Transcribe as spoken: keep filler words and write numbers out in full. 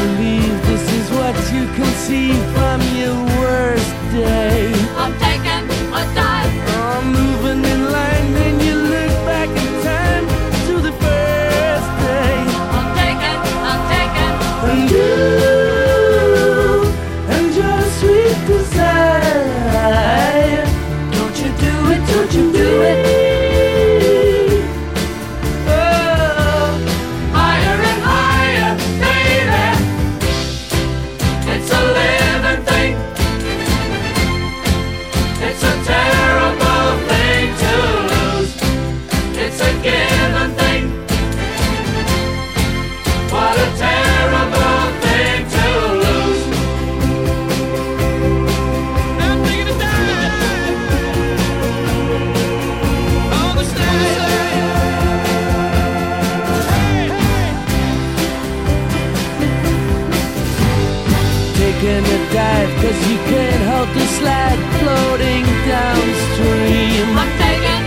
believe this is what you can see from your worst day. I'm taking a dive. I'm moving in line, then you look back in time to the first day. I'm taking, I'm taking. And you and your sweet desire. Don't you do it, don't you do it. Taking a dive, cause you can't hold the slide floating downstream. I'm taking